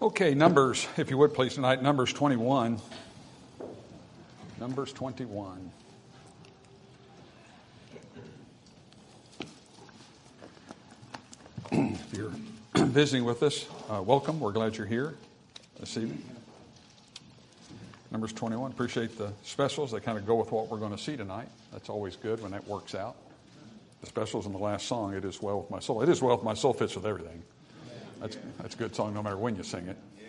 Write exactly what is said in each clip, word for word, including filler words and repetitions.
Okay, Numbers, if you would please tonight, Numbers twenty-one. Numbers twenty-one. If you're visiting with us, uh, welcome. We're glad you're here this evening. Numbers twenty-one. Appreciate the specials. They kind of go with what we're going to see tonight. That's always good when that works out. The specials in the last song, It Is Well With My Soul. It Is Well With My Soul fits with everything. That's, that's a good song no matter when you sing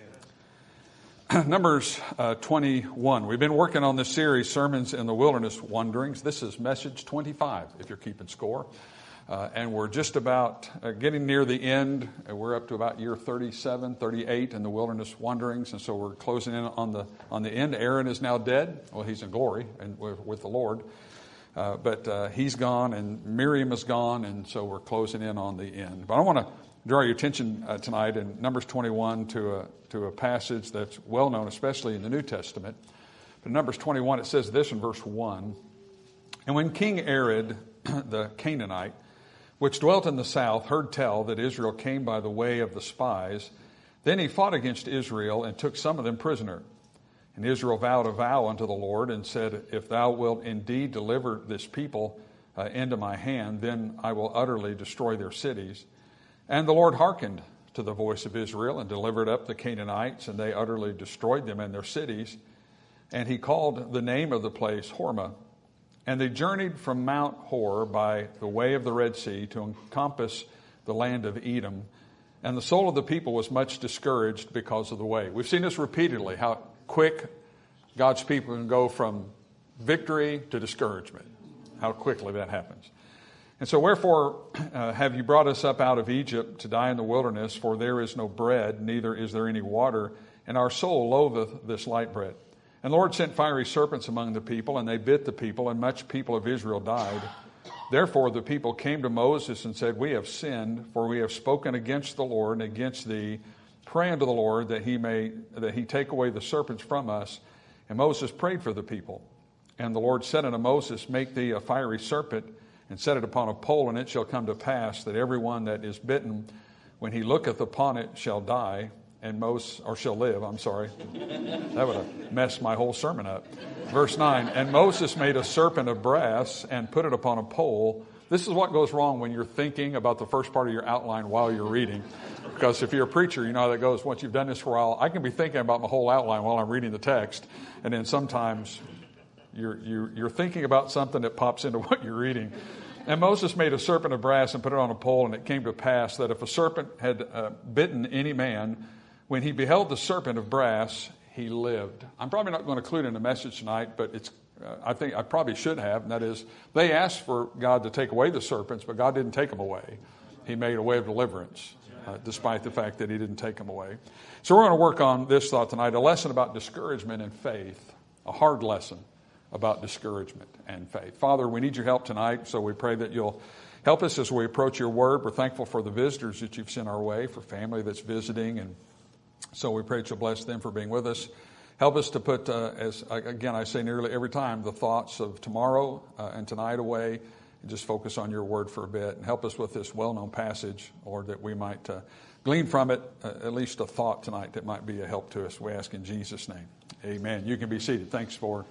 it. Numbers uh, twenty-one. We've been working on this series, Sermons in the Wilderness Wanderings. This is message twenty-five, if you're keeping score. Uh, and we're just about uh, getting near the end. Uh, we're up to about year thirty-seven, thirty-eight in the wilderness wanderings. And so we're closing in on the on the end. Aaron is now dead. Well, he's in glory and with, with the Lord. Uh, but uh, he's gone and Miriam is gone. And so we're closing in on the end. But I want to draw your attention uh, tonight in Numbers twenty-one to a, to a passage that's well known, especially in the New Testament. But in Numbers twenty-one, it says this in verse one. And when King Arad, the Canaanite, which dwelt in the south, heard tell that Israel came by the way of the spies, then he fought against Israel and took some of them prisoner. And Israel vowed a vow unto the Lord and said, If thou wilt indeed deliver this people uh, into my hand, then I will utterly destroy their cities. And the Lord hearkened to the voice of Israel and delivered up the Canaanites, and they utterly destroyed them and their cities. And he called the name of the place Hormah. And they journeyed from Mount Hor by the way of the Red Sea to encompass the land of Edom. And the soul of the people was much discouraged because of the way. We've seen this repeatedly, how quick God's people can go from victory to discouragement, how quickly that happens. And so wherefore uh, have you brought us up out of Egypt to die in the wilderness? For there is no bread, neither is there any water, and our soul loatheth this light bread. And the Lord sent fiery serpents among the people, and they bit the people, and much people of Israel died. Therefore the people came to Moses and said, We have sinned, for we have spoken against the Lord and against thee. Pray unto the Lord that he may that he take away the serpents from us. And Moses prayed for the people. And the Lord said unto Moses, Make thee a fiery serpent, and set it upon a pole, and it shall come to pass that every one that is bitten, when he looketh upon it, shall die. And Moses, or shall live, I'm sorry. That would have messed my whole sermon up. Verse nine, and Moses made a serpent of brass and put it upon a pole. This is what goes wrong when you're thinking about the first part of your outline while you're reading. Because if you're a preacher, you know how that goes. Once you've done this for a while, I can be thinking about my whole outline while I'm reading the text. And then sometimes you're, you're, you're thinking about something that pops into what you're reading. And Moses made a serpent of brass and put it on a pole, and it came to pass that if a serpent had uh, bitten any man, when he beheld the serpent of brass, he lived. I'm probably not going to include it in the message tonight, but it's. Uh, I think I probably should have, and that is, they asked for God to take away the serpents, but God didn't take them away. He made a way of deliverance, uh, despite the fact that he didn't take them away. So we're going to work on this thought tonight, a lesson about discouragement and faith, a hard lesson about discouragement and faith. Father, we need your help tonight, so we pray that you'll help us as we approach your word. We're thankful for the visitors that you've sent our way, for family that's visiting, and so we pray that you'll bless them for being with us. Help us to put, uh, as again I say nearly every time, the thoughts of tomorrow uh, and tonight away, and just focus on your word for a bit. And help us with this well-known passage, Lord, that we might uh, glean from it uh, at least a thought tonight that might be a help to us. We ask in Jesus' name. Amen. You can be seated. Thanks for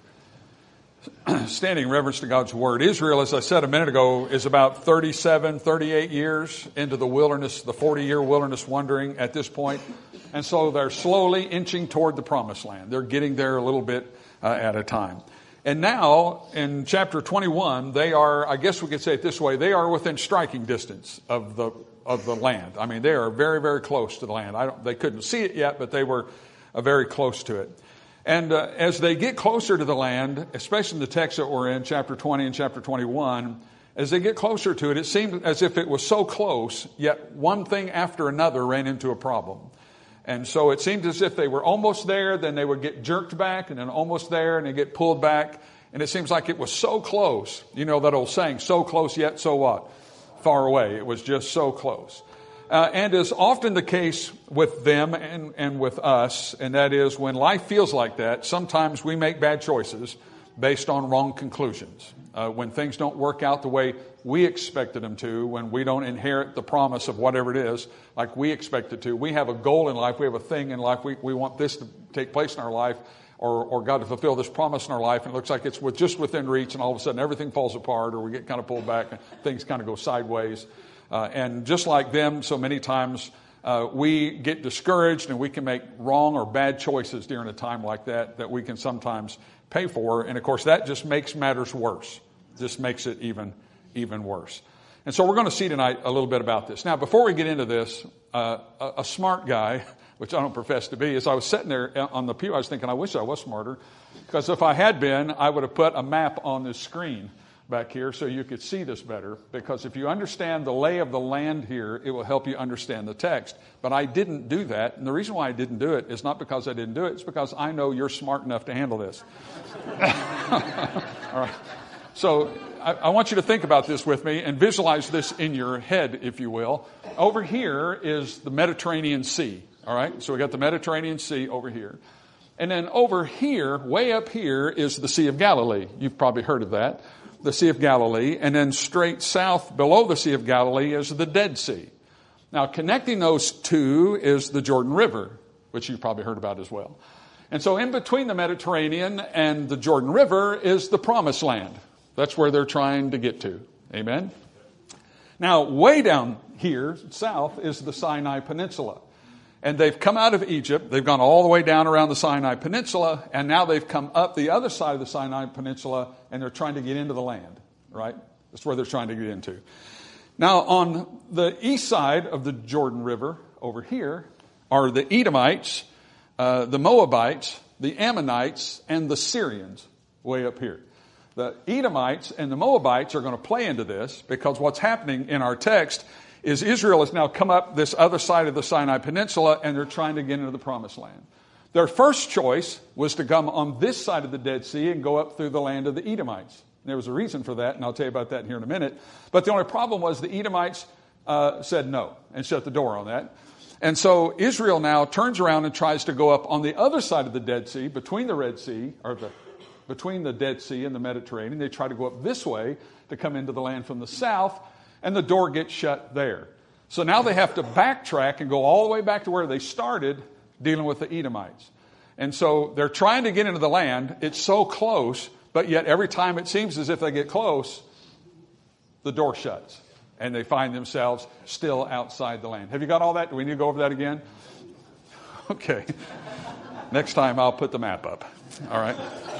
standing in reverence to God's word. Israel, as I said a minute ago, is about thirty-seven, thirty-eight years into the wilderness, the forty-year wilderness wandering at this point. And so they're slowly inching toward the promised land. They're getting there a little bit uh, at a time. And now, in chapter twenty-one, they are, I guess we could say it this way, they are within striking distance of the of the land. I mean, they are very, very close to the land. I don't, they couldn't see it yet, but they were uh, very close to it. And uh, as they get closer to the land, especially in the text that we're in, chapter twenty and chapter twenty-one, as they get closer to it, it seemed as if it was so close, yet one thing after another ran into a problem. And so it seemed as if they were almost there, then they would get jerked back, and then almost there, and they get pulled back. And it seems like it was so close. You know that old saying, so close yet so what? Far away. It was just so close. Uh, and is often the case with them and, and with us, and that is when life feels like that, sometimes we make bad choices based on wrong conclusions. Uh, when things don't work out the way we expected them to when we don't inherit the promise of whatever it is like we expect it to. We have a goal in life. We have a thing in life. We, we want this to take place in our life, or, or God to fulfill this promise in our life. And it looks like it's with, just within reach, and all of a sudden everything falls apart, or we get kind of pulled back and things kind of go sideways. Uh, and just like them, so many times uh, we get discouraged, and we can make wrong or bad choices during a time like that that we can sometimes pay for. And of course, that just makes matters worse. Just makes it even, even worse. And so we're going to see tonight a little bit about this. Now, before we get into this, uh, a, a smart guy, which I don't profess to be, as I was sitting there on the pew, I was thinking, I wish I was smarter, because if I had been, I would have put a map on this screen back here so you could see this better, because if you understand the lay of the land here, it will help you understand the text. But I didn't do that, and the reason why I didn't do it is not because I didn't do it, it's because I know you're smart enough to handle this. All right. So I, I want you to think about this with me and visualize this in your head, if you will. Over here is the Mediterranean Sea. All right, so we got the Mediterranean Sea over here. And then over here, way up here, is the Sea of Galilee. You've probably heard of that, the Sea of Galilee. And then straight south below the Sea of Galilee is the Dead Sea. Now, connecting those two is the Jordan River, which you've probably heard about as well. And so in between the Mediterranean and the Jordan River is the Promised Land. That's where they're trying to get to. Amen? Now, way down here, south, is the Sinai Peninsula. And they've come out of Egypt. They've gone all the way down around the Sinai Peninsula. And now they've come up the other side of the Sinai Peninsula, and they're trying to get into the land, right? That's where they're trying to get into. Now, on the east side of the Jordan River over here are the Edomites, uh, the Moabites, the Ammonites, and the Syrians way up here. The Edomites and the Moabites are going to play into this, because what's happening in our text is Israel has now come up this other side of the Sinai Peninsula, and they're trying to get into the Promised Land. Their first choice was to come on this side of the Dead Sea and go up through the land of the Edomites. And there was a reason for that, and I'll tell you about that here in a minute. But the only problem was the Edomites uh, said no and shut the door on that. And so Israel now turns around and tries to go up on the other side of the Dead Sea, between the Red Sea, or the between the Dead Sea and the Mediterranean. They try to go up this way to come into the land from the south, and the door gets shut there. So now they have to backtrack and go all the way back to where they started dealing with the Edomites. And so they're trying to get into the land. It's so close, but yet every time it seems as if they get close, the door shuts, and they find themselves still outside the land. Have you got all that? Do we need to go over that again? Okay. Next time I'll put the map up. All right.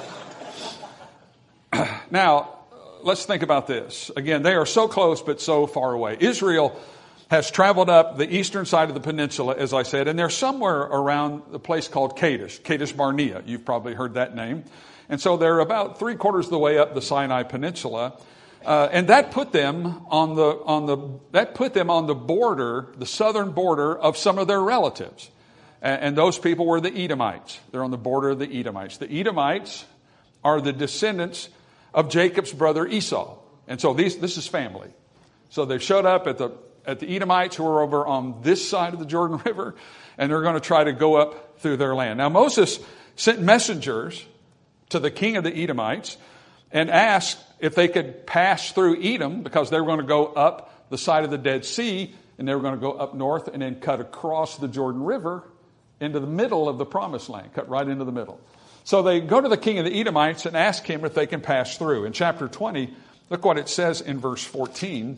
Now, let's think about this. Again, they are so close but so far away. Israel has traveled up the eastern side of the peninsula, as I said, and they're somewhere around the place called Kadesh, Kadesh Barnea. You've probably heard that name. And so they're about three quarters of the way up the Sinai Peninsula, uh, and that put them on the on the that put them on the border, the southern border of some of their relatives, and, and those people were the Edomites. They're on the border of the Edomites. The Edomites are the descendants of Jacob's brother Esau. And so these, this is family. So they've showed up at the, at the Edomites, who are over on this side of the Jordan River, and they're going to try to go up through their land. Now Moses sent messengers to the king of the Edomites and asked if they could pass through Edom, because they were going to go up the side of the Dead Sea, and they were going to go up north and then cut across the Jordan River into the middle of the Promised Land, cut right into the middle. So they go to the king of the Edomites and ask him if they can pass through. In chapter twenty, look what it says in verse fourteen.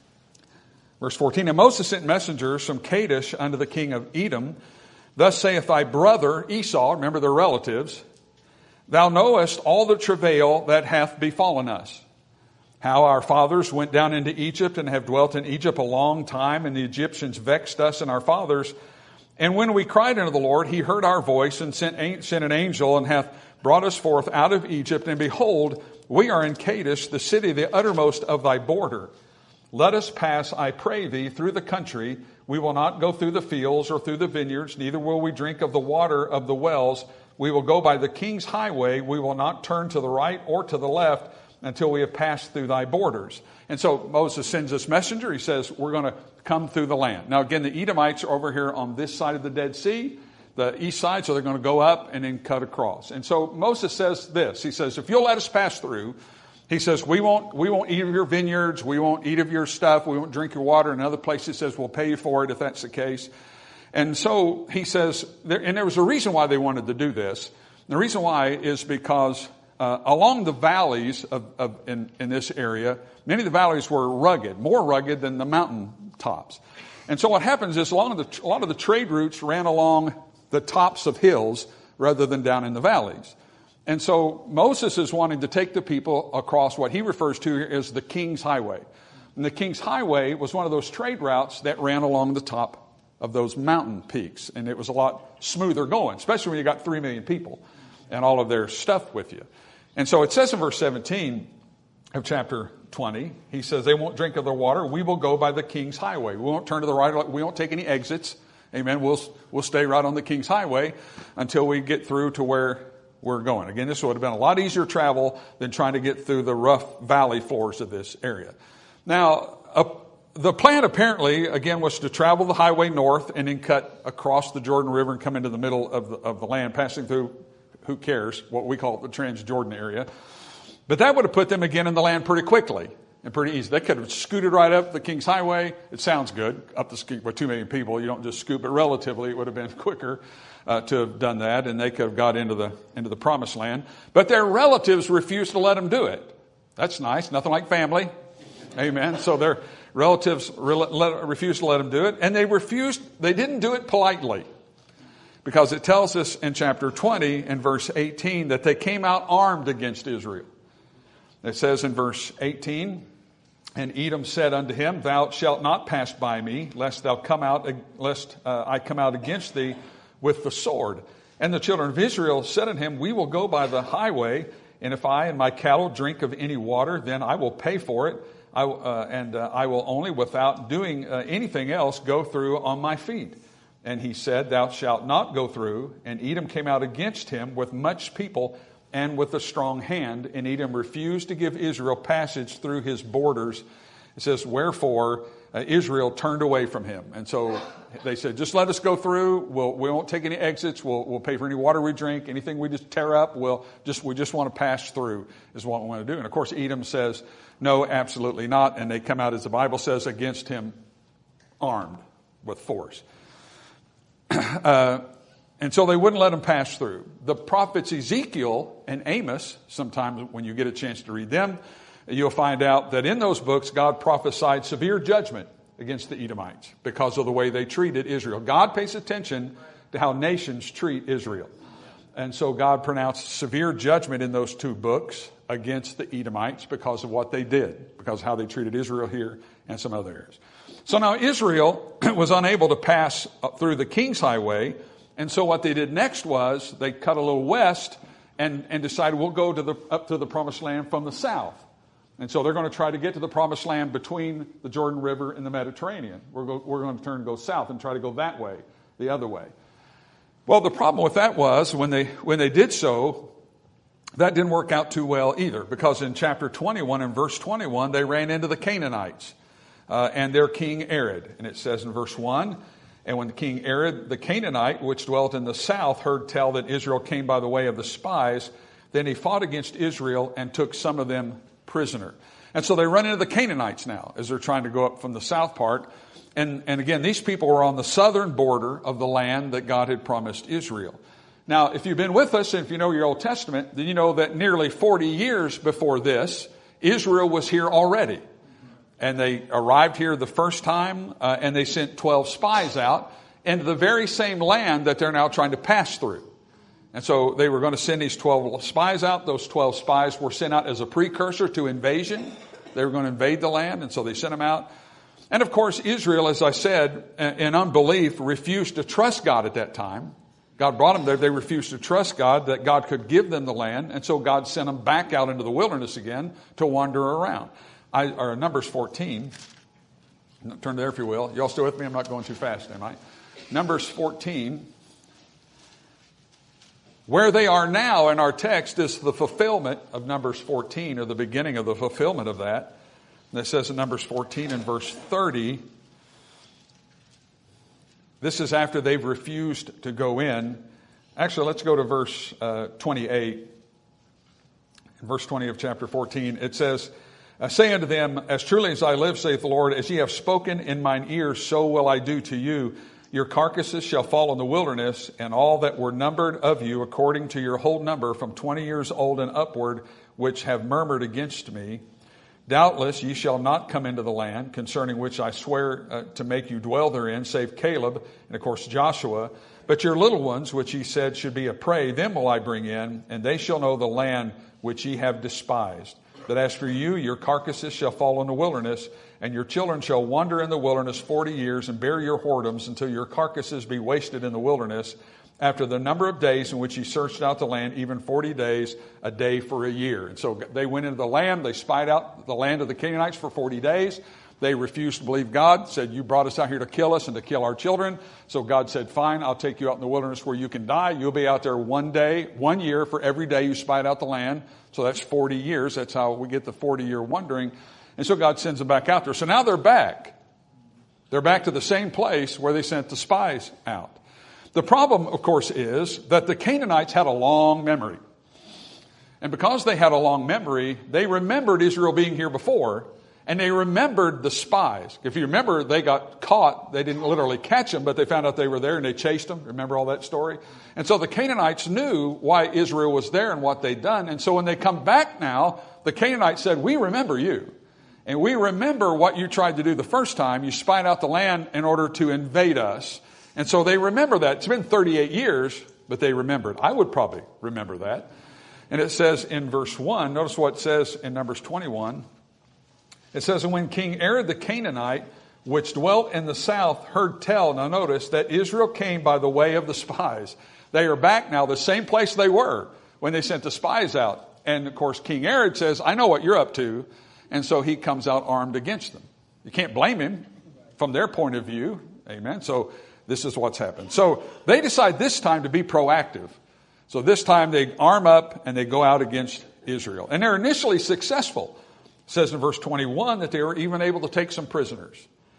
Verse fourteen, and Moses sent messengers from Kadesh unto the king of Edom. Thus saith thy brother Esau, remember their relatives, thou knowest all the travail that hath befallen us, how our fathers went down into Egypt and have dwelt in Egypt a long time, and the Egyptians vexed us and our fathers. And when we cried unto the Lord, he heard our voice and sent, sent an angel and hath brought us forth out of Egypt. And behold, we are in Kadesh, the city, the uttermost of thy border. Let us pass, I pray thee, through the country. We will not go through the fields or through the vineyards, neither will we drink of the water of the wells. We will go by the king's highway. We will not turn to the right or to the left until we have passed through thy borders. And so Moses sends this messenger. He says, we're going to come through the land. Now, again, the Edomites are over here on this side of the Dead Sea, the east side, so they're going to go up and then cut across. And so Moses says this. He says, if you'll let us pass through, He says, we won't, we won't eat of your vineyards. We won't eat of your stuff. We won't drink your water. In other places, it says, we'll pay you for it if that's the case. And so he says, and there was a reason why they wanted to do this. The reason why is because uh, along the valleys of, of in, in this area, many of the valleys were rugged, more rugged than the mountain tops. And so what happens is a lot of the, a lot of the trade routes ran along the tops of hills rather than down in the valleys. And so Moses is wanting to take the people across what he refers to as the King's Highway. And the King's Highway was one of those trade routes that ran along the top of those mountain peaks. And it was a lot smoother going, especially when you got three million people and all of their stuff with you. And so it says in verse seventeen of chapter twenty, he says, they won't drink of their water. We will go by the King's Highway. We won't turn to the right. We won't take any exits. Amen. We'll, we'll stay right on the King's Highway until we get through to where we're going. Again, this would have been a lot easier travel than trying to get through the rough valley floors of this area. Now, uh, the plan apparently, again, was to travel the highway north and then cut across the Jordan River and come into the middle of the, of the land, passing through, who cares, what we call the Transjordan area. But that would have put them again in the land pretty quickly and pretty easy. They could have scooted right up the King's Highway. It sounds good, up the scoop with two million people. You don't just scoop it relatively. It would have been quicker uh, to have done that, and they could have got into the into the promised land. But their relatives refused to let them do it. That's nice. Nothing like family. Amen. So their relatives re- let, refused to let them do it, and they refused. They didn't do it politely, because it tells us in chapter twenty and verse eighteen that they came out armed against Israel. It says in verse eighteen, and Edom said unto him, thou shalt not pass by me, lest thou come out, lest uh, I come out against thee with the sword. And the children of Israel said unto him, we will go by the highway, and if I and my cattle drink of any water, then I will pay for it. I, uh, and uh, I will only, without doing uh, anything else, go through on my feet. And he said, thou shalt not go through. And Edom came out against him with much people and with a strong hand. And Edom refused to give Israel passage through his borders. It says, wherefore uh, Israel turned away from him. And so they said, just let us go through. We'll, we won't take any exits. We'll, we'll pay for any water we drink. Anything we just tear up, we'll just, we just want to pass through is what we want to do. And of course, Edom says, no, absolutely not. And they come out, as the Bible says, against him armed with force. Uh, and so they wouldn't let him pass through. The prophets Ezekiel and Amos, sometimes when you get a chance to read them, you'll find out that in those books, God prophesied severe judgment against the Edomites because of the way they treated Israel. God pays attention to how nations treat Israel. And so God pronounced severe judgment in those two books against the Edomites because of what they did, because of how they treated Israel here and some other areas. So now Israel was unable to pass through the King's Highway. And so what they did next was they cut a little west and, and decided we'll go to the, up to the promised land from the south. And so they're going to try to get to the promised land between the Jordan River and the Mediterranean. We're, go, we're going to turn and go south and try to go that way, the other way. Well, the problem with that was when they when they did so, that didn't work out too well either, because in chapter twenty-one and verse twenty-one, they ran into the Canaanites uh, and their king Arad. And it says in verse one, and when the king Arad, the Canaanite, which dwelt in the south, heard tell that Israel came by the way of the spies, then he fought against Israel and took some of them prisoner. And so they run into the Canaanites now as they're trying to go up from the south part. And, and again, these people were on the southern border of the land that God had promised Israel. Now, if you've been with us and if you know your Old Testament, then you know that nearly forty years before this, Israel was here already. And they arrived here the first time, uh, and they sent twelve spies out into the very same land that they're now trying to pass through. And so they were going to send these twelve spies out. Those twelve spies were sent out as a precursor to invasion. They were going to invade the land, and so they sent them out. And of course, Israel, as I said, in unbelief, refused to trust God at that time. God brought them there. They refused to trust God, that God could give them the land. And so God sent them back out into the wilderness again to wander around. I, or Numbers fourteen. Turn there if you will. Y'all still with me? I'm not going too fast, am I? Numbers fourteen. Where they are now in our text is the fulfillment of Numbers fourteen, or the beginning of the fulfillment of that. And it says in Numbers fourteen and verse thirty, this is after they've refused to go in. Actually, let's go to verse uh, twenty-eight. In verse twenty of chapter fourteen, it says, say unto them, as truly as I live, saith the Lord, as ye have spoken in mine ears, so will I do to you. Your carcasses shall fall in the wilderness, and all that were numbered of you, according to your whole number, from twenty years old and upward, which have murmured against me. Doubtless ye shall not come into the land, concerning which I swear uh, to make you dwell therein, save Caleb, and of course Joshua. But your little ones, which ye said should be a prey, them will I bring in, and they shall know the land which ye have despised. That as for you, your carcasses shall fall in the wilderness, and your children shall wander in the wilderness forty years, and bear your whoredoms until your carcasses be wasted in the wilderness, after the number of days in which ye searched out the land, even forty days, a day for a year. And so they went into the land, they spied out the land of the Canaanites for forty days. They refused to believe God, said, you brought us out here to kill us and to kill our children. So God said, fine, I'll take you out in the wilderness where you can die. You'll be out there one day, one year for every day you spied out the land. So that's forty years. That's how we get the forty-year wandering. And so God sends them back out there. So now they're back. They're back to the same place where they sent the spies out. The problem, of course, is that the Canaanites had a long memory. And because they had a long memory, they remembered Israel being here before. And they remembered the spies. If you remember, they got caught. They didn't literally catch them, but they found out they were there and they chased them. Remember all that story? And so the Canaanites knew why Israel was there and what they'd done. And so when they come back now, the Canaanites said, we remember you. And we remember what you tried to do the first time. You spied out the land in order to invade us. And so they remember that. It's been thirty-eight years, but they remembered. I would probably remember that. And it says in verse one, notice what it says in Numbers twenty-one. It says, and when King Arad the Canaanite, which dwelt in the south, heard tell, now notice, that Israel came by the way of the spies. They are back now, the same place they were when they sent the spies out. And of course, King Arad says, I know what you're up to. And so he comes out armed against them. You can't blame him from their point of view. Amen. So this is what's happened. So they decide this time to be proactive. So this time they arm up and they go out against Israel. And they're initially successful. It says in verse twenty-one that they were even able to take some prisoners.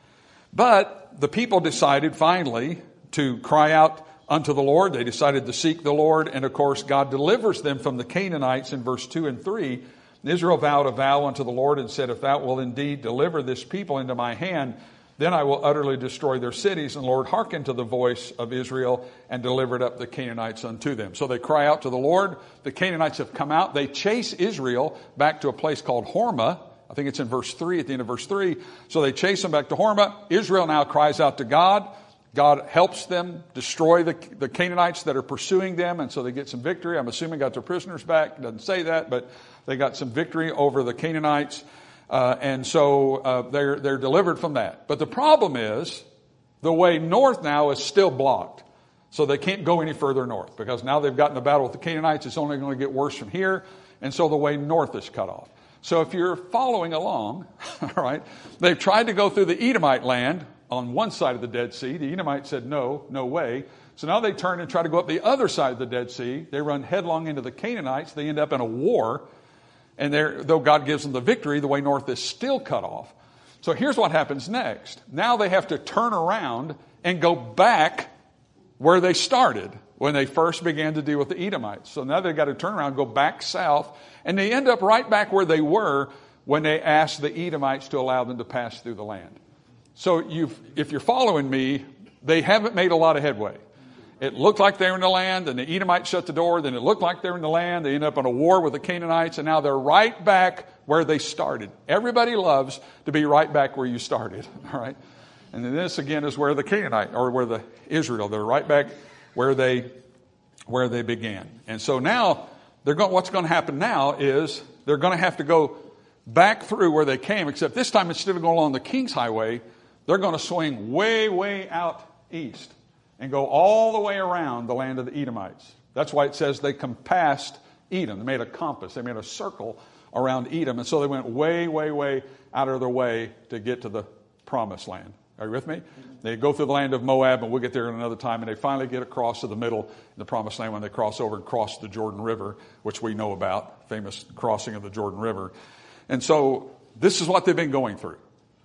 But the people decided finally to cry out unto the Lord. They decided to seek the Lord. And of course, God delivers them from the Canaanites in verse two and three. And Israel vowed a vow unto the Lord and said, if thou wilt indeed deliver this people into my hand, then I will utterly destroy their cities. And the Lord hearkened to the voice of Israel and delivered up the Canaanites unto them. So they cry out to the Lord. The Canaanites have come out. They chase Israel back to a place called Hormah. I think it's in verse three, at the end of verse three. So they chase them back to Hormah. Israel now cries out to God. God helps them destroy the, the Canaanites that are pursuing them. And so they get some victory. I'm assuming got their prisoners back. It doesn't say that, but they got some victory over the Canaanites. Uh, and so uh, they're, they're delivered from that. But the problem is the way north now is still blocked. So they can't go any further north because now they've gotten a battle with the Canaanites. It's only going to get worse from here. And so the way north is cut off. So if you're following along, all right, they've tried to go through the Edomite land on one side of the Dead Sea. The Edomites said, no, no way. So now they turn and try to go up the other side of the Dead Sea. They run headlong into the Canaanites. They end up in a war. And though God gives them the victory, the way north is still cut off. So here's what happens next. Now they have to turn around and go back where they started when they first began to deal with the Edomites. So now they've got to turn around, go back south, and they end up right back where they were when they asked the Edomites to allow them to pass through the land. So you've, if you're following me, they haven't made a lot of headway. It looked like they were in the land, and the Edomites shut the door. Then it looked like they were in the land. They ended up in a war with the Canaanites, and now they're right back where they started. Everybody loves to be right back where you started, all right? And then this, again, is where the Canaanite, or where the Israel, they're right back where they where they began. And so now, they're going, what's going to happen now is they're going to have to go back through where they came, except this time, instead of going along the King's Highway, they're going to swing way, way out east and go all the way around the land of the Edomites. That's why it says they compassed Edom. They made a compass. They made a circle around Edom. And so they went way, way, way out of their way to get to the promised land. Are you with me? They go through the land of Moab, and we'll get there in another time, and they finally get across to the middle in the promised land when they cross over and cross the Jordan River, which we know about, famous crossing of the Jordan River. And so this is what they've been going through.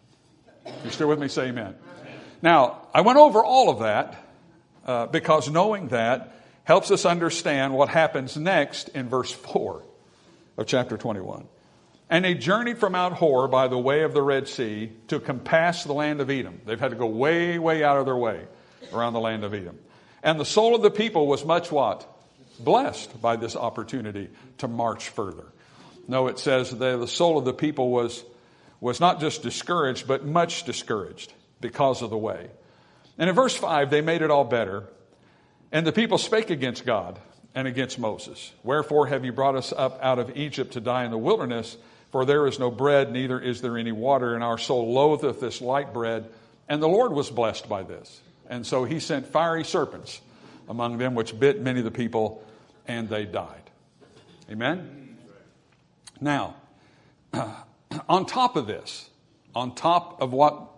You still with me? Say amen. Now, I went over all of that uh, because knowing that helps us understand what happens next in verse four. of chapter twenty-one. And they journeyed from Mount Hor by the way of the Red Sea to compass the land of Edom. They've had to go way, way out of their way around the land of Edom. And the soul of the people was much what? Blessed by this opportunity to march further. No, it says that the soul of the people was, was not just discouraged, but much discouraged because of the way. And in verse five, they made it all better. And the people spake against God and against Moses. Wherefore have you brought us up out of Egypt to die in the wilderness? For there is no bread, neither is there any water, and our soul loatheth this light bread. And the Lord was blessed by this. And so he sent fiery serpents among them, which bit many of the people, and they died. Amen? Now, on top of this, on top of what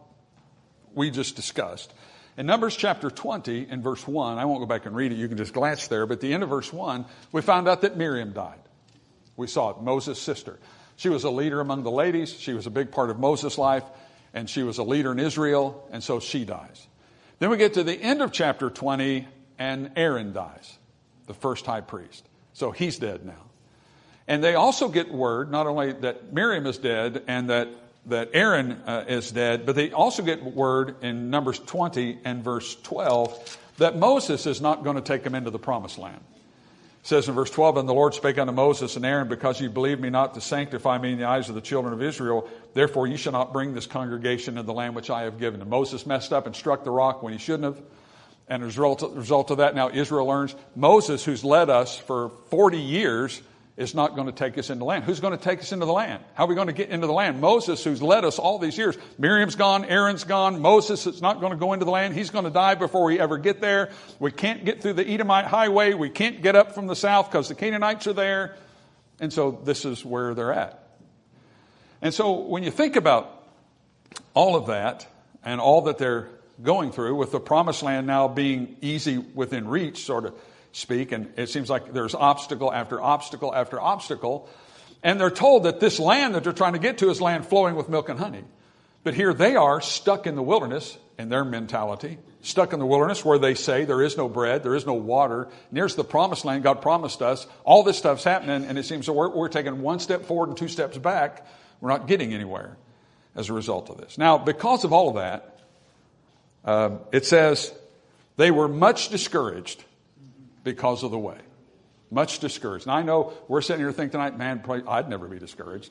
we just discussed, in Numbers chapter twenty and verse one, I won't go back and read it, you can just glance there, but at the end of verse one, we found out that Miriam died. We saw it, Moses' sister. She was a leader among the ladies. She was a big part of Moses' life, and she was a leader in Israel, and so she dies. Then we get to the end of chapter twenty, and Aaron dies, the first high priest. So he's dead now. And they also get word, not only that Miriam is dead and that, that Aaron uh, is dead, but they also get word in Numbers twenty and verse twelve that Moses is not going to take them into the promised land. It says in verse twelve, and the Lord spake unto Moses and Aaron, because ye believed me not to sanctify me in the eyes of the children of Israel, therefore ye shall not bring this congregation into the land which I have given. And Moses messed up and struck the rock when he shouldn't have. And as a result, result of that, now Israel learns Moses, who's led us for forty years, is not going to take us into the land. Who's going to take us into the land? How are we going to get into the land? Moses, who's led us all these years. Miriam's gone, Aaron's gone, Moses is not going to go into the land. He's going to die before we ever get there. We can't get through the Edomite highway. We can't get up from the south because the Canaanites are there. And so this is where they're at. And so when you think about all of that and all that they're going through, with the promised land now being easy within reach, sort of speak, and it seems like there's obstacle after obstacle after obstacle, and they're told that this land that they're trying to get to is land flowing with milk and honey. But here they are stuck in the wilderness, in their mentality, stuck in the wilderness where they say there is no bread, there is no water, and here's the promised land God promised us. All this stuff's happening, and it seems that we're, we're taking one step forward and two steps back. We're not getting anywhere as a result of this. Now, because of all of that, uh, it says they were much discouraged because of the way. Much discouraged. And I know we're sitting here thinking tonight, man, probably, I'd never be discouraged.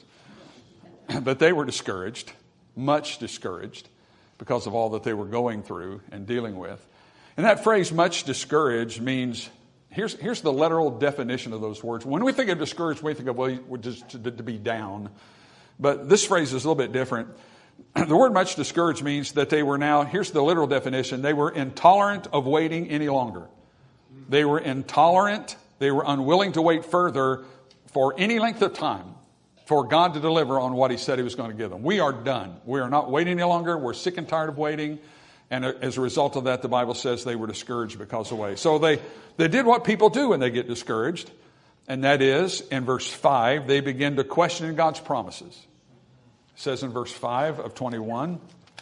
But they were discouraged, much discouraged, because of all that they were going through and dealing with. And that phrase, much discouraged, means, here's, here's the literal definition of those words. When we think of discouraged, we think of, well, just to, to be down. But this phrase is a little bit different. The word much discouraged means that they were now, here's the literal definition, they were intolerant of waiting any longer. They were intolerant. They were unwilling to wait further for any length of time for God to deliver on what he said he was going to give them. We are done. We are not waiting any longer. We're sick and tired of waiting. And as a result of that, the Bible says they were discouraged because of the way. So they, they did what people do when they get discouraged. And that is, in verse five, they begin to question God's promises. It says in verse five of twenty-one,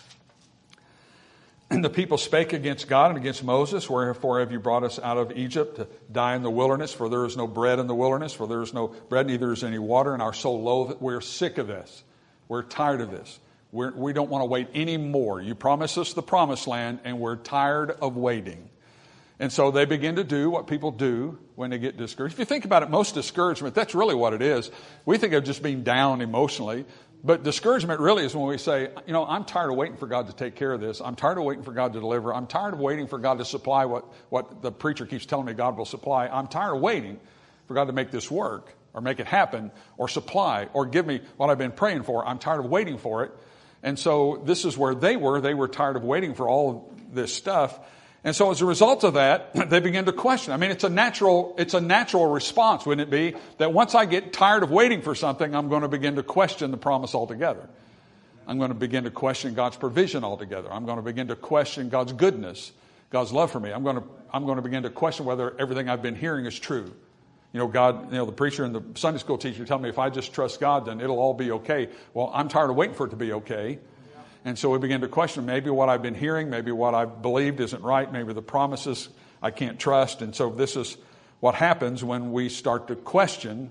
and the people spake against God and against Moses, wherefore have you brought us out of Egypt to die in the wilderness? For there is no bread in the wilderness, for there is no bread, neither is any water, and our soul loatheth. We're sick of this. We're tired of this. We're, we don't want to wait anymore. You promised us the promised land, and we're tired of waiting. And so they begin to do what people do when they get discouraged. If you think about it, most discouragement, that's really what it is. We think of just being down emotionally. But discouragement really is when we say, you know, I'm tired of waiting for God to take care of this. I'm tired of waiting for God to deliver. I'm tired of waiting for God to supply what, what the preacher keeps telling me God will supply. I'm tired of waiting for God to make this work or make it happen or supply or give me what I've been praying for. I'm tired of waiting for it. And so this is where they were. They were tired of waiting for all of this stuff. And so as a result of that, they begin to question. I mean, it's a natural, it's a natural response, wouldn't it be? That once I get tired of waiting for something, I'm going to begin to question the promise altogether. I'm going to begin to question God's provision altogether. I'm going to begin to question God's goodness, God's love for me. I'm going to, I'm going to begin to question whether everything I've been hearing is true. You know, God, you know, the preacher and the Sunday school teacher tell me if I just trust God, then it'll all be okay. Well, I'm tired of waiting for it to be okay. And so we begin to question maybe what I've been hearing, maybe what I've believed isn't right, maybe the promises I can't trust. And so this is what happens when we start to question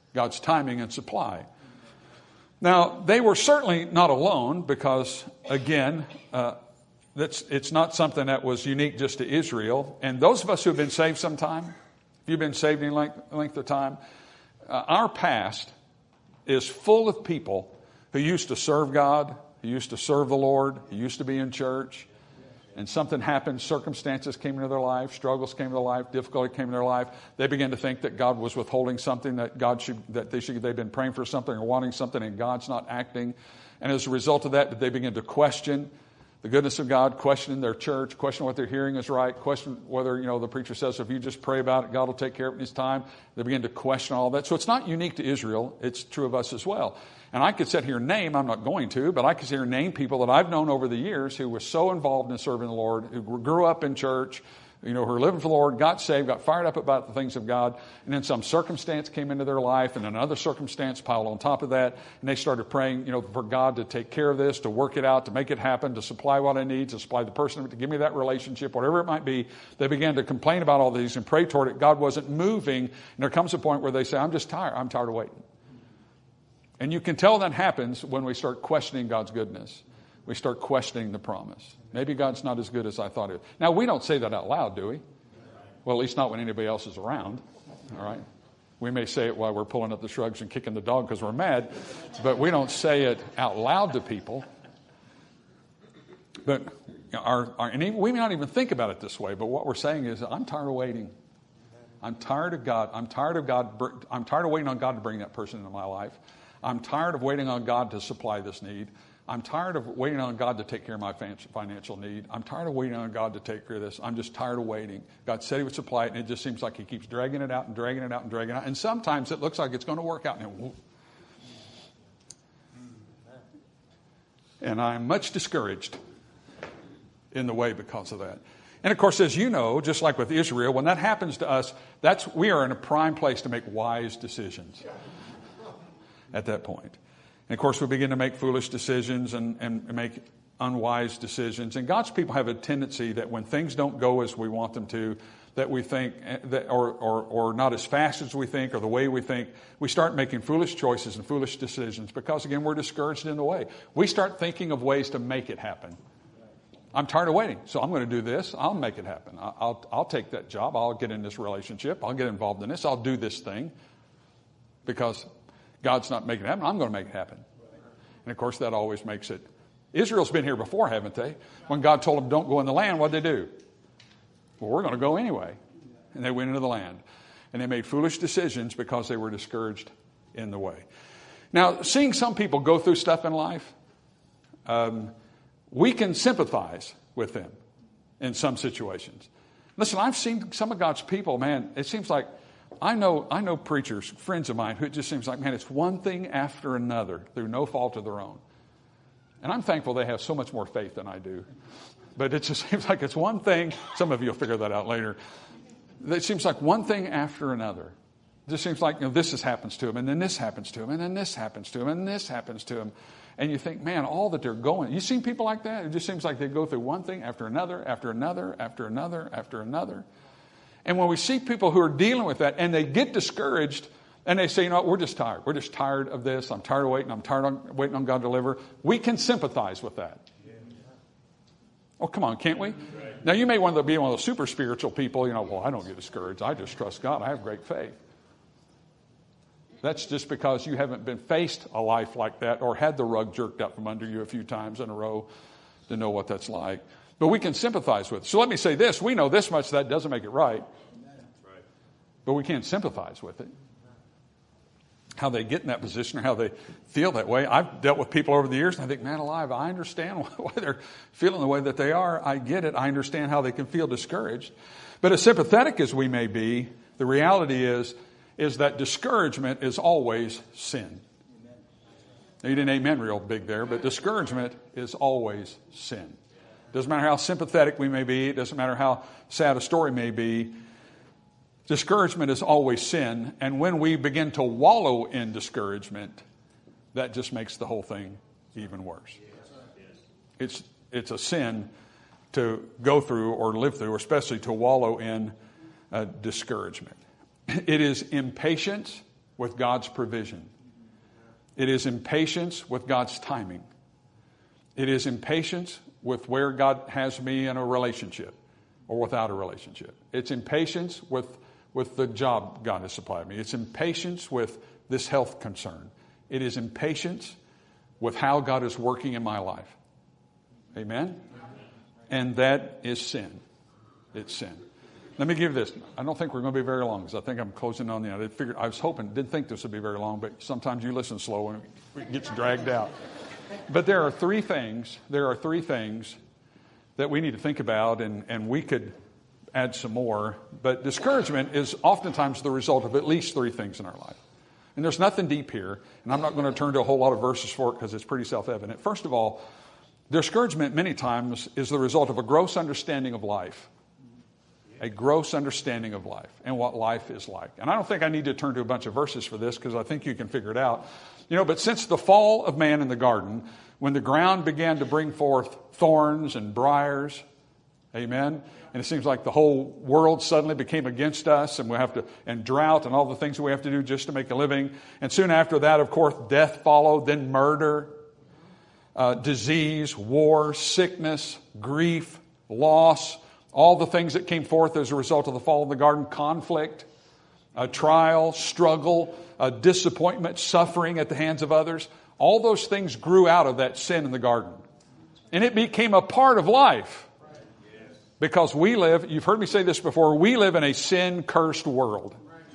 God's timing and supply. Now, they were certainly not alone because, again, uh, that's, it's not something that was unique just to Israel. And those of us who have been saved some time, if you've been saved any length, length of time, uh, our past is full of people who used to serve God, who used to serve the Lord, who used to be in church, and something happened, circumstances came into their life, struggles came into their life, difficulty came into their life. They began to think that God was withholding something, that God should, that they should, they've been praying for something or wanting something, and God's not acting. And as a result of that, they began to question the goodness of God, question their church, question what they're hearing is right, question whether, you know, the preacher says if you just pray about it, God will take care of it in His time. They begin to question all that. So it's not unique to Israel. It's true of us as well. And I could sit here and name, I'm not going to, but I could sit here and name people that I've known over the years who were so involved in serving the Lord, who grew up in church, you know, who were living for the Lord, got saved, got fired up about the things of God, and then some circumstance came into their life, and another circumstance piled on top of that, and they started praying, you know, for God to take care of this, to work it out, to make it happen, to supply what I need, to supply the person, to give me that relationship, whatever it might be. They began to complain about all these and pray toward it. God wasn't moving, and there comes a point where they say, I'm just tired. I'm tired of waiting. And you can tell that happens when we start questioning God's goodness. We start questioning the promise. Maybe God's not as good as I thought it was. Now, we don't say that out loud, do we? Well, at least not when anybody else is around. All right? We may say it while we're pulling up the shrugs and kicking the dog because we're mad, but we don't say it out loud to people. But our, our and even, we may not even think about it this way, but what we're saying is, I'm tired of waiting. I'm tired of God. I'm tired of God. I'm tired of waiting on God to bring that person into my life. I'm tired of waiting on God to supply this need. I'm tired of waiting on God to take care of my financial need. I'm tired of waiting on God to take care of this. I'm just tired of waiting. God said He would supply it, and it just seems like He keeps dragging it out and dragging it out and dragging it out. And sometimes it looks like it's going to work out, and it won't. And I'm much discouraged in the way because of that. And of course, as you know, just like with Israel, when that happens to us, that's we are in a prime place to make wise decisions at that point. And of course, we begin to make foolish decisions and, and make unwise decisions. And God's people have a tendency that when things don't go as we want them to, that we think, that, or, or, or not as fast as we think, or the way we think, we start making foolish choices and foolish decisions because, again, we're discouraged in the way. We start thinking of ways to make it happen. I'm tired of waiting, so I'm going to do this. I'll make it happen. I'll, I'll take that job. I'll get in this relationship. I'll get involved in this. I'll do this thing because God's not making it happen. I'm going to make it happen. And, of course, that always makes it. Israel's been here before, haven't they? When God told them, don't go in the land, what did they do? Well, we're going to go anyway. And they went into the land. And they made foolish decisions because they were discouraged in the way. Now, seeing some people go through stuff in life, um, we can sympathize with them in some situations. Listen, I've seen some of God's people, man, it seems like I know I know preachers, friends of mine, who it just seems like, man, it's one thing after another through no fault of their own. And I'm thankful they have so much more faith than I do. But it just seems like it's one thing. Some of you will figure that out later. It seems like one thing after another. It just seems like, you know, this is, happens to them, and then this happens to them, and then this happens to them, and this happens to them. And you think, man, all that they're going. You seen people like that? It just seems like they go through one thing after another, after another, after another, after another. And when we see people who are dealing with that and they get discouraged and they say, you know what, we're just tired. We're just tired of this. I'm tired of waiting. I'm tired of waiting on God to deliver. We can sympathize with that. Oh, come on, can't we? Now, you may want to be one of those super spiritual people. You know, well, I don't get discouraged. I just trust God. I have great faith. That's just because you haven't been faced a life like that or had the rug jerked out from under you a few times in a row to know what that's like. But we can sympathize with it. So let me say this. We know this much, that doesn't make it right. But we can't sympathize with it. How they get in that position or how they feel that way. I've dealt with people over the years and I think, man alive, I understand why they're feeling the way that they are. I get it. I understand how they can feel discouraged. But as sympathetic as we may be, the reality is, is that discouragement is always sin. Now, you didn't amen real big there, but discouragement is always sin. Doesn't matter how sympathetic we may be. It doesn't matter how sad a story may be. Discouragement is always sin. And when we begin to wallow in discouragement, that just makes the whole thing even worse. It's, it's a sin to go through or live through, or especially to wallow in uh, discouragement. It is impatience with God's provision. It is impatience with God's timing. It is impatience with where God has me in a relationship or without a relationship. It's impatience with, with the job God has supplied me. It's impatience with this health concern. It is impatience with how God is working in my life. Amen? And that is sin. It's sin. Let me give this. I don't think we're going to be very long because I think I'm closing on the end. I figured, I was hoping, didn't think this would be very long, but sometimes you listen slow and it gets dragged out. But there are three things, there are three things that we need to think about, and, and we could add some more. But discouragement is oftentimes the result of at least three things in our life. And there's nothing deep here, and I'm not going to turn to a whole lot of verses for it because it's pretty self-evident. First of all, discouragement many times is the result of a gross understanding of life. A gross understanding of life and what life is like. And I don't think I need to turn to a bunch of verses for this because I think you can figure it out. You know, but since the fall of man in the garden, when the ground began to bring forth thorns and briars, amen, and it seems like the whole world suddenly became against us, and we have to, and drought and all the things that we have to do just to make a living. And soon after that, of course, death followed, then murder, uh, disease, war, sickness, grief, loss, all the things that came forth as a result of the fall of the garden, conflict, a trial, struggle, a disappointment, suffering at the hands of others. All those things grew out of that sin in the garden. And it became a part of life. Because we live, you've heard me say this before, we live in a sin-cursed world.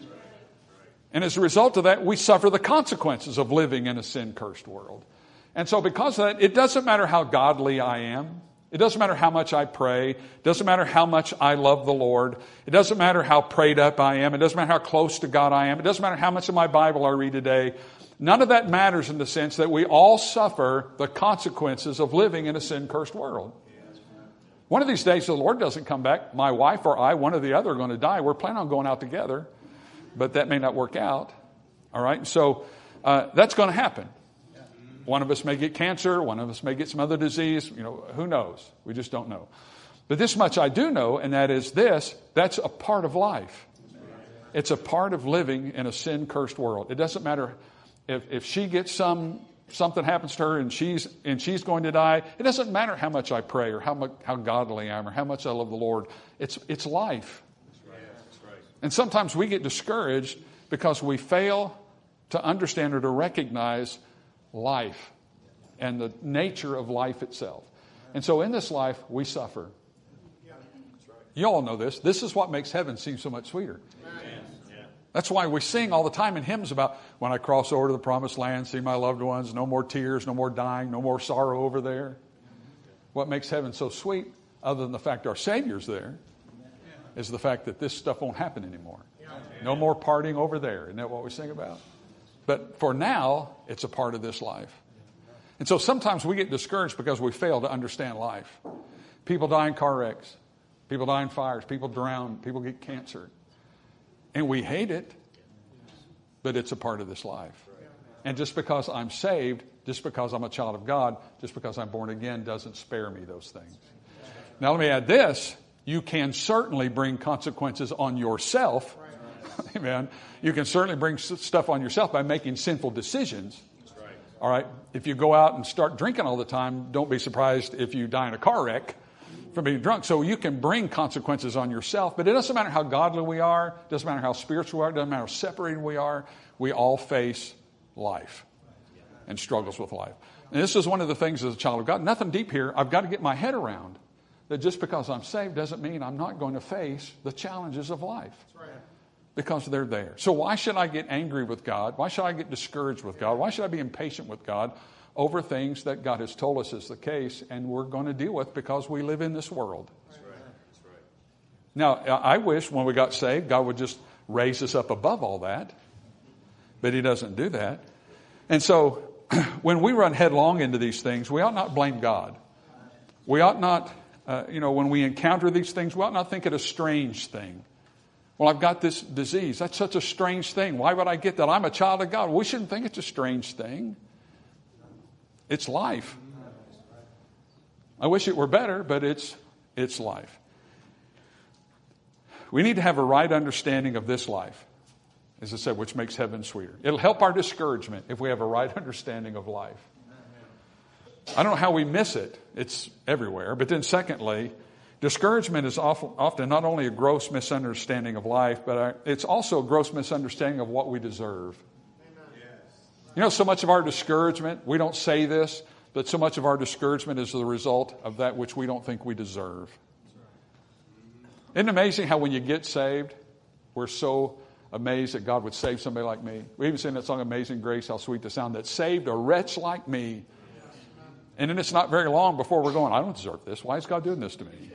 And as a result of that, we suffer the consequences of living in a sin-cursed world. And so because of that, it doesn't matter how godly I am. It doesn't matter how much I pray. It doesn't matter how much I love the Lord. It doesn't matter how prayed up I am. It doesn't matter how close to God I am. It doesn't matter how much of my Bible I read today. None of that matters in the sense that we all suffer the consequences of living in a sin-cursed world. One of these days, the Lord doesn't come back. My wife or I, one or the other, are going to die. We're planning on going out together, but that may not work out. All right? So uh, that's going to happen. One of us may get cancer. One of us may get some other disease. You know, who knows? We just don't know. But this much I do know, and that is this. That's a part of life. It's a part of living in a sin-cursed world. It doesn't matter if, if she gets some, something happens to her and she's, and she's going to die. It doesn't matter how much I pray or how much, how godly I am or how much I love the Lord. It's, it's life. And sometimes we get discouraged because we fail to understand or to recognize life and the nature of life itself. And so in this life, we suffer. You all know this. This is what makes heaven seem so much sweeter. That's why we sing all the time in hymns about when I cross over to the promised land, see my loved ones, no more tears, no more dying, no more sorrow over there. What makes heaven so sweet, other than the fact our Savior's there, is the fact that this stuff won't happen anymore. No more partying over there. Isn't that what we sing about? But for now, it's a part of this life. And so sometimes we get discouraged because we fail to understand life. People die in car wrecks. People die in fires. People drown. People get cancer. And we hate it, but it's a part of this life. And just because I'm saved, just because I'm a child of God, just because I'm born again doesn't spare me those things. Now let me add this. You can certainly bring consequences on yourself. Amen. You can certainly bring stuff on yourself by making sinful decisions. All right. If you go out and start drinking all the time, don't be surprised if you die in a car wreck from being drunk. So you can bring consequences on yourself, but it doesn't matter how godly we are. It doesn't matter how spiritual we are. It doesn't matter how separated we are. We all face life and struggles with life. And this is one of the things as a child of God. Nothing deep here. I've got to get my head around that just because I'm saved doesn't mean I'm not going to face the challenges of life. Because they're there. So why should I get angry with God? Why should I get discouraged with God? Why should I be impatient with God over things that God has told us is the case and we're going to deal with because we live in this world? That's right. That's right. Now, I wish when we got saved, God would just raise us up above all that. But he doesn't do that. And so when we run headlong into these things, we ought not blame God. We ought not, uh, you know, when we encounter these things, we ought not think it a strange thing. Well, I've got this disease. That's such a strange thing. Why would I get that? I'm a child of God. We shouldn't think it's a strange thing. It's life. I wish it were better, but it's it's life. We need to have a right understanding of this life. as I said, which makes heaven sweeter. It'll help our discouragement if we have a right understanding of life. I don't know how we miss it. It's everywhere. But then secondly, discouragement is often not only a gross misunderstanding of life, but it's also a gross misunderstanding of what we deserve. You know, so much of our discouragement, we don't say this, but so much of our discouragement is the result of that which we don't think we deserve. Isn't it amazing how when you get saved, we're so amazed that God would save somebody like me? We even sing that song, Amazing Grace, how sweet the sound that saved a wretch like me. And then it's not very long before we're going, I don't deserve this. Why is God doing this to me?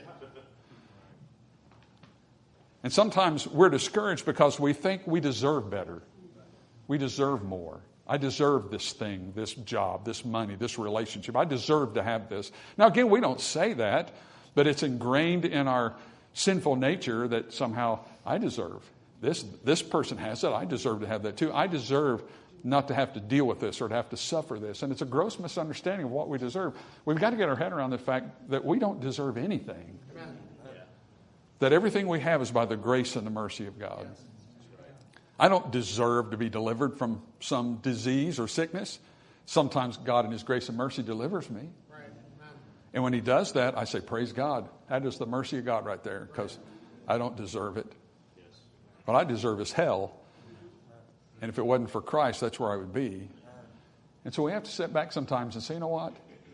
And sometimes we're discouraged because we think we deserve better. We deserve more. I deserve this thing, this job, this money, this relationship. I deserve to have this. Now, again, we don't say that, but it's ingrained in our sinful nature that somehow I deserve. This, this person has it. I deserve to have that too. I deserve not to have to deal with this or to have to suffer this. And it's a gross misunderstanding of what we deserve. We've got to get our head around the fact that we don't deserve anything. Amen. That everything we have is by the grace and the mercy of God. Yes. I don't deserve to be delivered from some disease or sickness. Sometimes God in His grace and mercy delivers me. Right. And when He does that, I say, praise God. That is the mercy of God right there, because I don't deserve it. What I deserve is hell. And if it wasn't for Christ, that's where I would be. And so we have to sit back sometimes and say, you know what?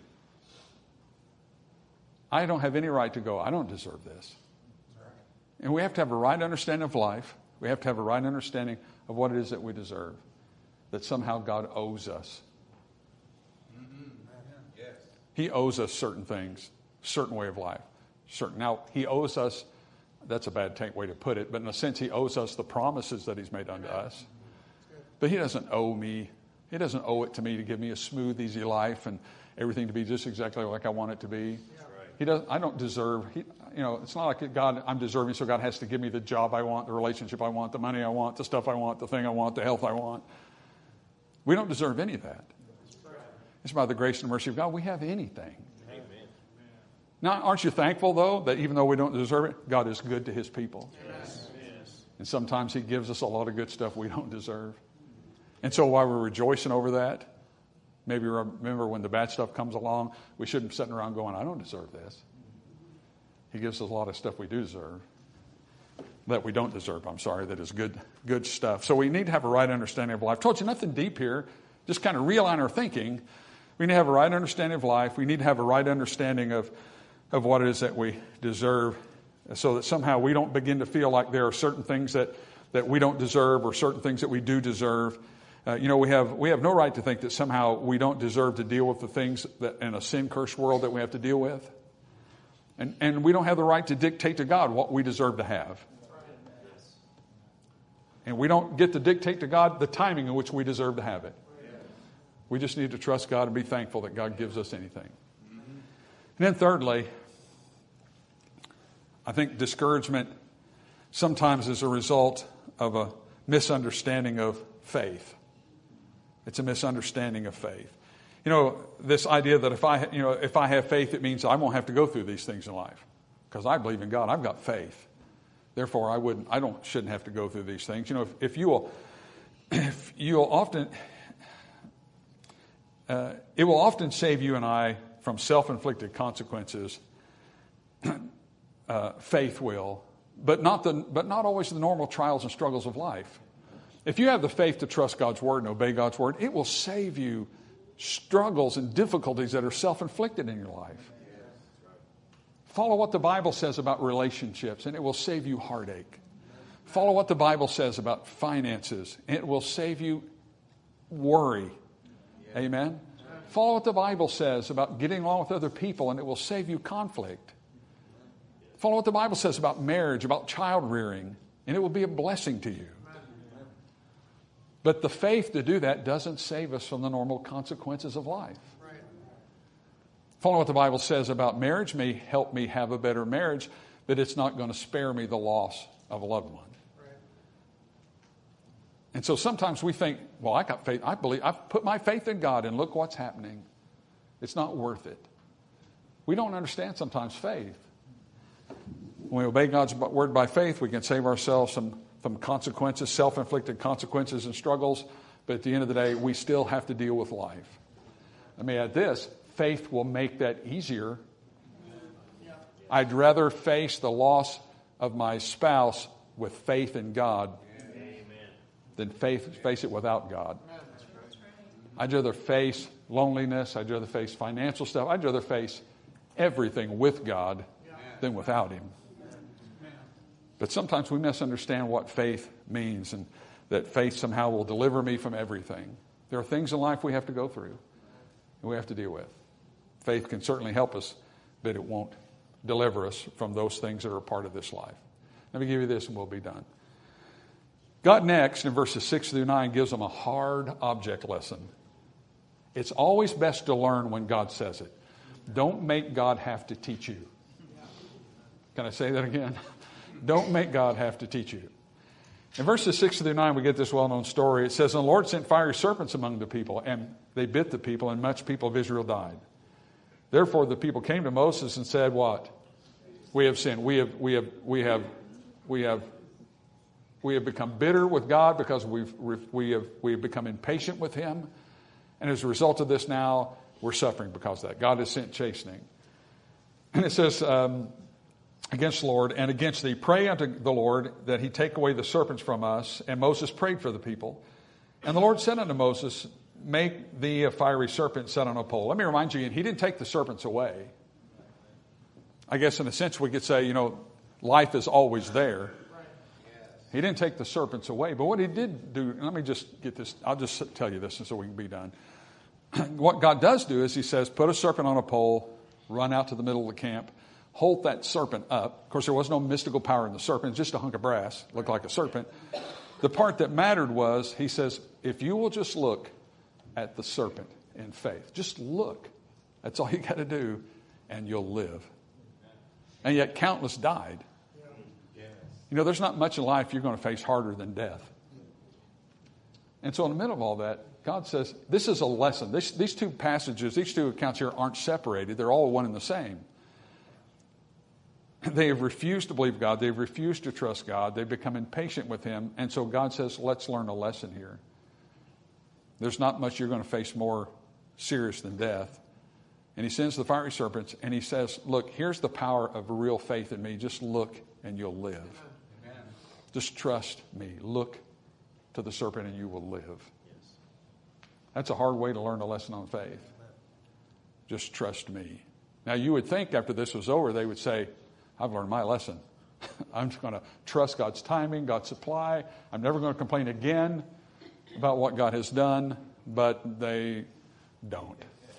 I don't have any right to go. I don't deserve this. And we have to have a right understanding of life. We have to have a right understanding of what it is that we deserve. That somehow God owes us. Mm-hmm. Yes. He owes us certain things, certain way of life. Certain. Now, He owes us, that's a bad way to put it, but in a sense, He owes us the promises that He's made unto us. But He doesn't owe me. He doesn't owe it to me to give me a smooth, easy life and everything to be just exactly like I want it to be. He does. I don't deserve. He, you know, it's not like God. I'm deserving, so God has to give me the job I want, the relationship I want, the money I want, the stuff I want, the thing I want, the health I want. We don't deserve any of that. It's by the grace and mercy of God we have anything. Amen. Now, aren't you thankful though that even though we don't deserve it, God is good to His people, yes. And sometimes He gives us a lot of good stuff we don't deserve. And so while we're rejoicing over that, maybe remember when the bad stuff comes along, we shouldn't be sitting around going, I don't deserve this. He gives us a lot of stuff we do deserve. That we don't deserve, I'm sorry, that is good good stuff. So we need to have a right understanding of life. I told you nothing deep here. Just kind of realign our thinking. We need to have a right understanding of life. We need to have a right understanding of, of what it is that we deserve, so that somehow we don't begin to feel like there are certain things that, that we don't deserve or certain things that we do deserve. Uh, you know, we have we have no right to think that somehow we don't deserve to deal with the things that in a sin-cursed world that we have to deal with. And, and we don't have the right to dictate to God what we deserve to have. And we don't get to dictate to God the timing in which we deserve to have it. We just need to trust God and be thankful that God gives us anything. And then thirdly, I think discouragement sometimes is a result of a misunderstanding of faith. It's a misunderstanding of faith. You know, this idea that if I, you know, if I have faith, it means I won't have to go through these things in life. Because I believe in God. I've got faith. Therefore, I wouldn't, I don't, shouldn't have to go through these things. You know, if, if you will, if you will often, uh, it will often save you and I from self-inflicted consequences. uh, faith will, but not the, but not always the normal trials and struggles of life. If you have the faith to trust God's word and obey God's word, it will save you struggles and difficulties that are self-inflicted in your life. Follow what the Bible says about relationships, and it will save you heartache. Follow what the Bible says about finances, and it will save you worry. Amen? Follow what the Bible says about getting along with other people, and it will save you conflict. Follow what the Bible says about marriage, about child rearing, and it will be a blessing to you. But the faith to do that doesn't save us from the normal consequences of life. Right. Follow what the Bible says about marriage may help me have a better marriage, but it's not going to spare me the loss of a loved one. Right. And so sometimes we think, well, I got faith. I believe I've put my faith in God, and look what's happening. It's not worth it. We don't understand sometimes faith. When we obey God's word by faith, we can save ourselves some from consequences, self-inflicted consequences and struggles. But at the end of the day, we still have to deal with life. Let me add this. Faith will make that easier. I'd rather face the loss of my spouse with faith in God than faith, face it without God. I'd rather face loneliness. I'd rather face financial stuff. I'd rather face everything with God than without Him. But sometimes we misunderstand what faith means, and that faith somehow will deliver me from everything. There are things in life we have to go through and we have to deal with. Faith can certainly help us, but it won't deliver us from those things that are a part of this life. Let me give you this and we'll be done. God next, in verses six through nine, gives them a hard object lesson. It's always best to learn when God says it. Don't make God have to teach you. Can I say that again? Don't make God have to teach you. In verses six through nine, we get this well-known story. It says, "And the Lord sent fiery serpents among the people, and they bit the people, and much people of Israel died. Therefore the people came to Moses and said," what? "We have sinned. We have, we have, we have, we have, we have become bitter with God because we've, we have, we have become impatient with Him. And as a result of this now, we're suffering because of that. God has sent chastening." And it says, um, against the Lord, "And against thee, pray unto the Lord that He take away the serpents from us." And Moses prayed for the people. And the Lord said unto Moses, "Make thee a fiery serpent set on a pole." Let me remind you again, He didn't take the serpents away. I guess in a sense we could say, you know, life is always there. He didn't take the serpents away. But what He did do, let me just get this, I'll just tell you this and so we can be done. What God does do is He says, put a serpent on a pole, run out to the middle of the camp, hold that serpent up. Of course, there was no mystical power in the serpent. It's just a hunk of brass, looked like a serpent. The part that mattered was, He says, if you will just look at the serpent in faith, just look. That's all you got to do, and you'll live. And yet countless died. You know, there's not much in life you're going to face harder than death. And so in the middle of all that, God says, this is a lesson. This, these two passages, these two accounts here aren't separated. They're all one and the same. They have refused to believe God. They've refused to trust God. They've become impatient with Him. And so God says, let's learn a lesson here. There's not much you're going to face more serious than death. And He sends the fiery serpents, and He says, look, here's the power of real faith in me. Just look and you'll live. Amen. Just trust me. Look to the serpent and you will live. Yes. That's a hard way to learn a lesson on faith. Amen. Just trust me. Now you would think after this was over, they would say, I've learned my lesson. I'm just going to trust God's timing, God's supply. I'm never going to complain again about what God has done, but they don't.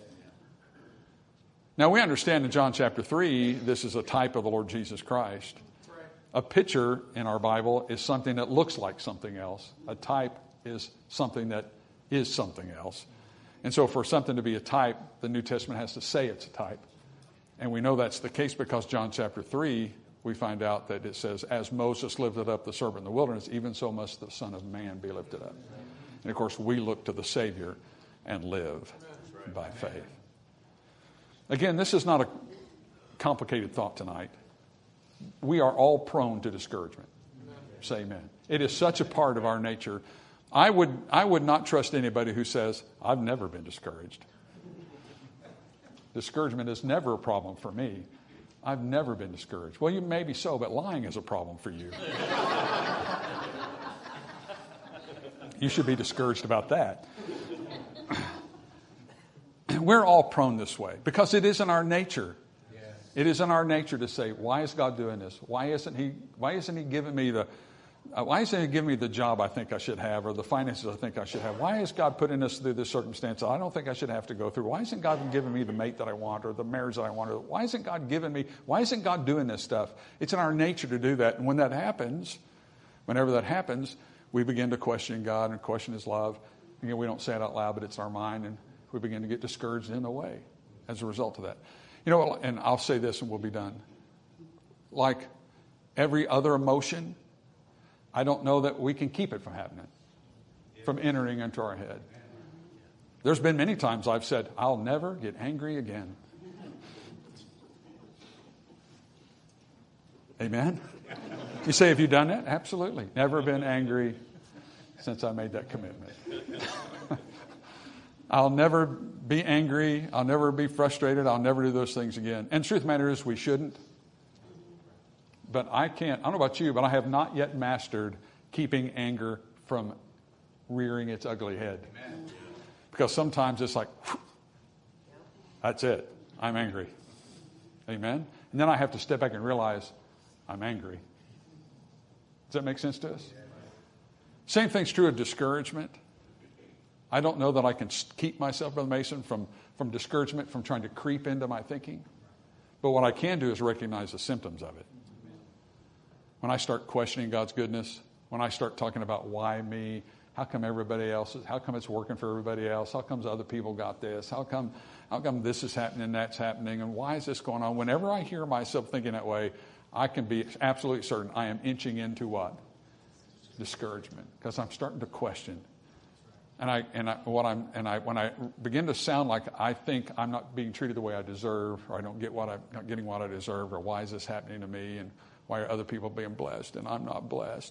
Now we understand in John chapter three, this is a type of the Lord Jesus Christ. A picture in our Bible is something that looks like something else. A type is something that is something else. And so for something to be a type, the New Testament has to say it's a type. And we know that's the case because John chapter three, we find out that it says, as Moses lifted up the serpent in the wilderness, even so must the Son of Man be lifted up. And of course, we look to the Savior and live by faith. Again, this is not a complicated thought tonight. We are all prone to discouragement. Say amen. It is such a part of our nature. I would, I would not trust anybody who says, I've never been discouraged. Discouragement is never a problem for me. I've never been discouraged. Well, you may be so, but lying is a problem for you. You should be discouraged about that. We're all prone this way because it is in our nature. Yes. It is in our nature to say, why is God doing this? Why isn't He, why isn't He giving me the, uh, why isn't He giving me the job I think I should have or the finances I think I should have? Why is God putting us through this circumstance I don't think I should have to go through? Why isn't God giving me the mate that I want or the marriage that I want? Or why isn't God giving me, why isn't God doing this stuff? It's in our nature to do that. And when that happens, whenever that happens, we begin to question God and question His love. Again, we don't say it out loud, but it's in our mind, and we begin to get discouraged in a way as a result of that. You know, and I'll say this and we'll be done. Like every other emotion, I don't know that we can keep it from happening, from entering into our head. There's been many times I've said, I'll never get angry again. Amen? You say, have you done that? Absolutely. Never been angry since I made that commitment. I'll never be angry. I'll never be frustrated. I'll never do those things again. And the truth of the matter is we shouldn't. But I can't, I don't know about you, but I have not yet mastered keeping anger from rearing its ugly head. Amen. Because sometimes it's like, whew, that's it. I'm angry. Amen? And then I have to step back and realize I'm angry. Does that make sense to us? Same thing's true of discouragement. I don't know that I can keep myself, Brother Mason, from, from discouragement, from trying to creep into my thinking. But what I can do is recognize the symptoms of it. When I start questioning God's goodness, when I start talking about why me, how come everybody else is, how come it's working for everybody else, how come other people got this, how come, how come this is happening and that's happening, and why is this going on? Whenever I hear myself thinking that way, I can be absolutely certain I am inching into what? Discouragement, because I'm starting to question. And I and I, what I'm and I when I begin to sound like I think I'm not being treated the way I deserve, or I don't get what I'm not getting what I deserve, or why is this happening to me, and why are other people being blessed and I'm not blessed?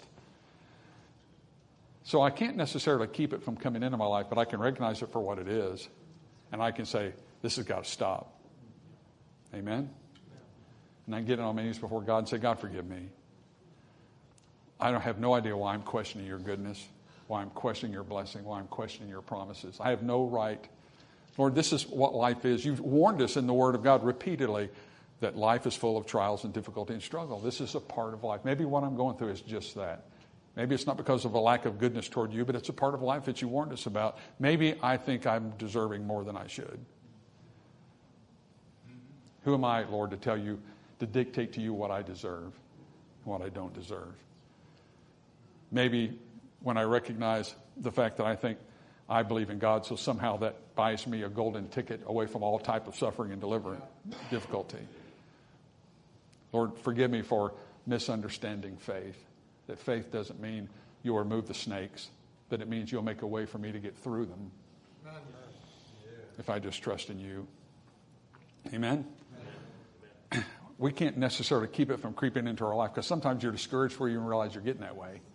So I can't necessarily keep it from coming into my life, but I can recognize it for what it is, and I can say, this has got to stop. Amen? And I get on my knees before God and say, God, forgive me. I don't have no idea why I'm questioning your goodness, why I'm questioning your blessing, why I'm questioning your promises. I have no right. Lord, this is what life is. You've warned us in the Word of God repeatedly that life is full of trials and difficulty and struggle. This is a part of life. Maybe what I'm going through is just that. Maybe it's not because of a lack of goodness toward you, but it's a part of life that you warned us about. Maybe I think I'm deserving more than I should. Who am I, Lord, to tell you, to dictate to you what I deserve and what I don't deserve? Maybe when I recognize the fact that I think I believe in God, so somehow that buys me a golden ticket away from all type of suffering and deliverance, difficulty. Lord, forgive me for misunderstanding faith. That faith doesn't mean you'll remove the snakes, but it means you'll make a way for me to get through them if I just trust in you. Amen? Amen. We can't necessarily keep it from creeping into our life, because sometimes you're discouraged before you even realize you're getting that way.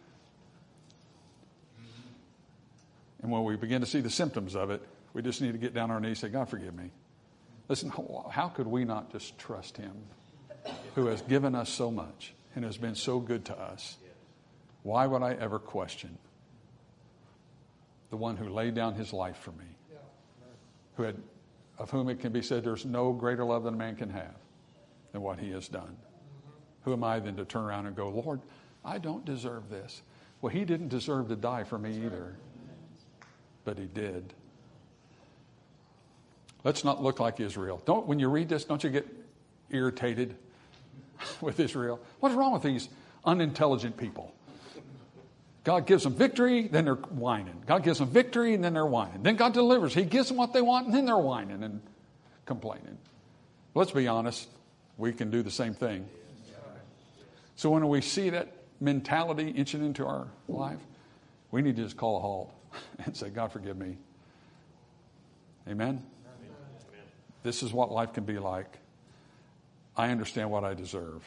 And when we begin to see the symptoms of it, we just need to get down on our knees and say, God, forgive me. Listen, how could we not just trust him who has given us so much and has been so good to us? Why would I ever question the one who laid down his life for me, who had, of whom it can be said there's no greater love than a man can have than what he has done? Who am I then to turn around and go, Lord, I don't deserve this? Well, he didn't deserve to die for me either, but he did. Let's not look like Israel. Don't, when you read this, don't you get irritated with Israel? What's wrong with these unintelligent people? God gives them victory, then they're whining. God gives them victory, and then they're whining. Then God delivers. He gives them what they want, and then they're whining and complaining. Let's be honest. We can do the same thing. So when we see that mentality inching into our life, we need to just call a halt and say, God, forgive me. Amen? Amen? This is what life can be like. I understand what I deserve.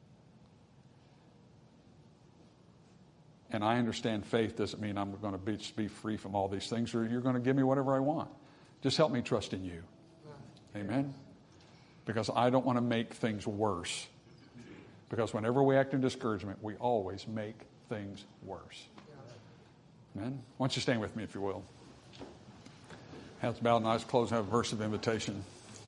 And I understand faith doesn't mean I'm going to be, be free from all these things, or you're going to give me whatever I want. Just help me trust in you. Amen? Because I don't want to make things worse. Because whenever we act in discouragement, we always make things worse. Amen? Why don't you stand with me, if you will. Heads bowed and eyes closed, have a verse of invitation.